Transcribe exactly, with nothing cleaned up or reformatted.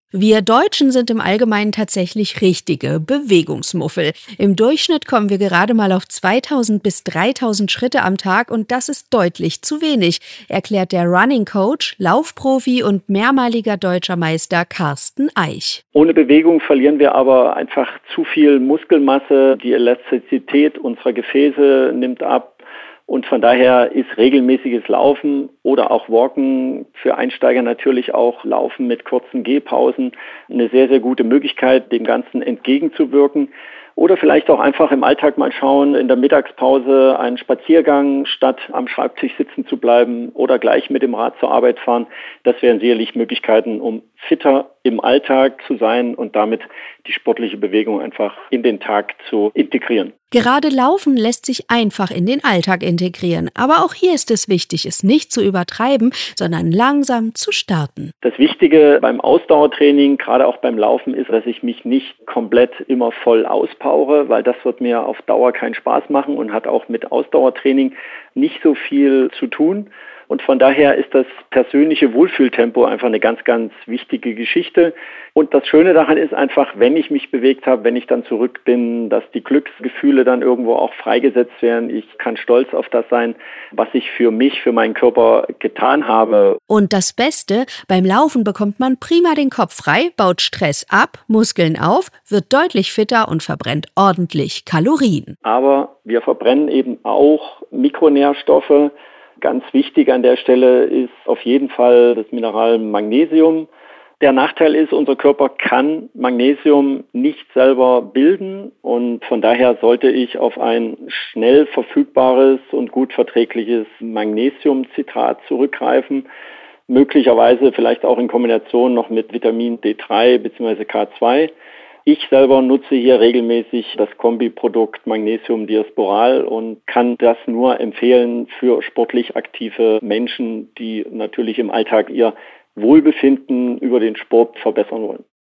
Wir Deutschen sind im Allgemeinen tatsächlich richtige Bewegungsmuffel. Im Durchschnitt kommen wir gerade mal auf zweitausend bis dreitausend Schritte am Tag und das ist deutlich zu wenig, erklärt der Running Coach, Laufprofi und mehrmaliger deutscher Meister Carsten Eich. Ohne Bewegung verlieren wir aber einfach zu viel Muskelmasse. Die Elastizität unserer Gefäße nimmt ab. Und von daher ist regelmäßiges Laufen oder auch Walken für Einsteiger natürlich auch Laufen mit kurzen Gehpausen eine sehr, sehr gute Möglichkeit, dem Ganzen entgegenzuwirken. Oder vielleicht auch einfach im Alltag mal schauen, in der Mittagspause einen Spaziergang, statt am Schreibtisch sitzen zu bleiben oder gleich mit dem Rad zur Arbeit fahren. Das wären sicherlich Möglichkeiten, um fitter im Alltag zu sein und damit die sportliche Bewegung einfach in den Tag zu integrieren. Gerade Laufen lässt sich einfach in den Alltag integrieren. Aber auch hier ist es wichtig, es nicht zu übertreiben, sondern langsam zu starten. Das Wichtige beim Ausdauertraining, gerade auch beim Laufen, ist, dass ich mich nicht komplett immer voll auspowere, weil das wird mir auf Dauer keinen Spaß machen und hat auch mit Ausdauertraining nicht so viel zu tun. Und von daher ist das persönliche Wohlfühltempo einfach eine ganz, ganz wichtige Geschichte. Und das Schöne daran ist einfach, wenn ich mich bewegt habe, wenn ich dann zurück bin, dass die Glücksgefühle dann irgendwo auch freigesetzt werden. Ich kann stolz auf das sein, was ich für mich, für meinen Körper getan habe. Und das Beste, beim Laufen bekommt man prima den Kopf frei, baut Stress ab, Muskeln auf, wird deutlich fitter und verbrennt ordentlich Kalorien. Aber wir verbrennen eben auch Mikronährstoffe. Ganz wichtig an der Stelle ist auf jeden Fall das Mineral Magnesium. Der Nachteil ist, unser Körper kann Magnesium nicht selber bilden und von daher sollte ich auf ein schnell verfügbares und gut verträgliches Magnesiumcitrat zurückgreifen. Möglicherweise vielleicht auch in Kombination noch mit Vitamin D drei bzw. K zwei. Ich selber nutze hier regelmäßig das Kombiprodukt Magnesium Diasporal und kann das nur empfehlen für sportlich aktive Menschen, die natürlich im Alltag ihr Wohlbefinden über den Sport verbessern wollen.